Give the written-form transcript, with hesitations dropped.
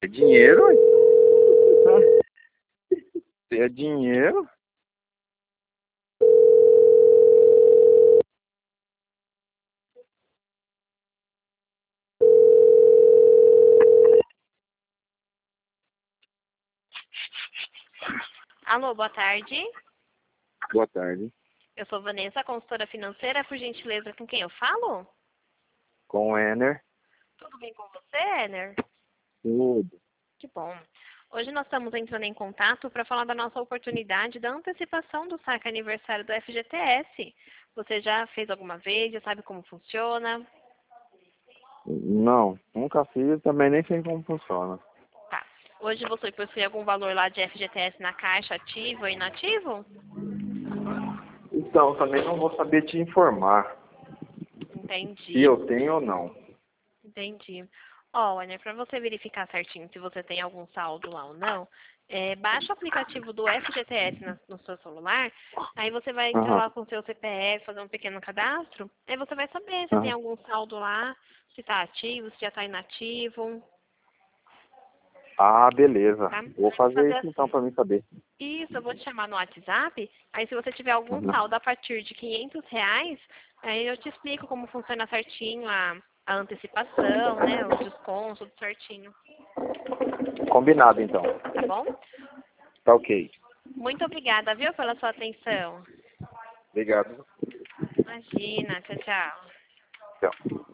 É dinheiro, ué. É dinheiro. Alô, boa tarde. Boa tarde. Eu sou Vanessa, consultora financeira. Por gentileza, com quem eu falo? Com o Ener. Tudo bem com você, Ener? Tudo. Que bom. Hoje nós estamos entrando em contato para falar da nossa oportunidade da antecipação do saque aniversário do FGTS. Você já fez alguma vez? Já sabe como funciona? Não, nunca fiz, também nem sei como funciona. Tá. Hoje você possui algum valor lá de FGTS na caixa, ativo ou inativo? Então, também não vou saber te informar Entendi. se eu tenho ou não. Entendi. Olha, para você verificar certinho se você tem algum saldo lá ou não, baixa o aplicativo do FGTS no seu celular, aí você vai entrar Aham, lá com o seu CPF, fazer um pequeno cadastro, aí você vai saber se tem aham. algum saldo lá, se está ativo, se já está inativo, Ah, beleza. tá? Vou Vou fazer fazer isso então assim. para mim saber. Isso, eu vou te chamar no WhatsApp, aí se você tiver algum Uhum. saldo a partir de R$ 500, aí eu te explico como funciona certinho a antecipação, né, os descontos, tudo certinho. Combinado então. Tá bom? Tá ok. Muito obrigada, viu, pela sua atenção. Obrigado. Imagina, tchau, tchau. Tchau.